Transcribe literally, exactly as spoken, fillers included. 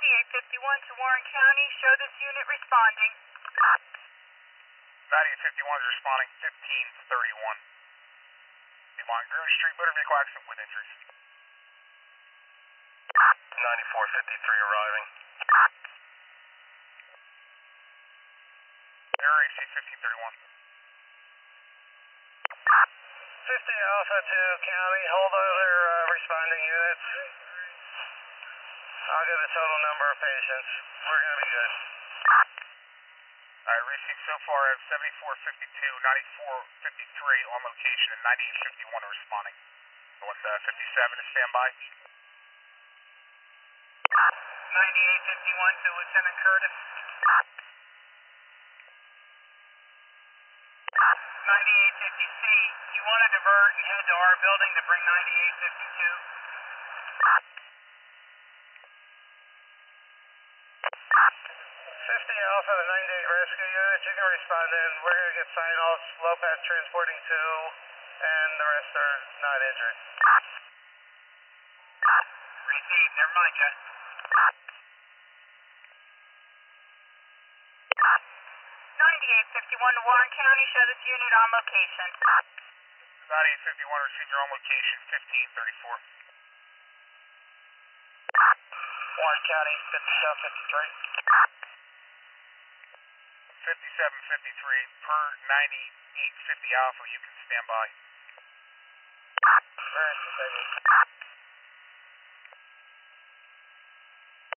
ninety-eight fifty-one to Warren County. Show this unit responding. ninety-eight fifty-one is responding fifteen thirty-one. Be Montgomery Street, motor vehicle accident with injuries. ninety-four fifty-three arriving. Air A C fifteen thirty-one. fifty Alpha to County, hold other uh, responding units. I'll give the total number of patients. We're going to be good. Alright, received so far at seventy-four fifty-two, ninety-four fifty-three on location, and ninety-eight fifty-one are responding. So what's uh, fifty-seven is standby? ninety-eight fifty-one to Lieutenant Curtis. ninety-eight fifty C, you want to divert and head to our building to bring ninety-eight fifty-two? fifty Alpha to ninety-eight rescue units, you can respond in. We're going to get sign-offs, Lopez transporting two, and the rest are not injured. Received, never mind, Jeff. ninety-eight fifty-one to Warren County, show this unit on location. ninety-eight fifty-one received your own location, fifteen thirty-four. Warren County, fifty-seven fifty-three. fifty-seven fifty-three per ninety-eight fifty Alpha, you can stand by. Very good.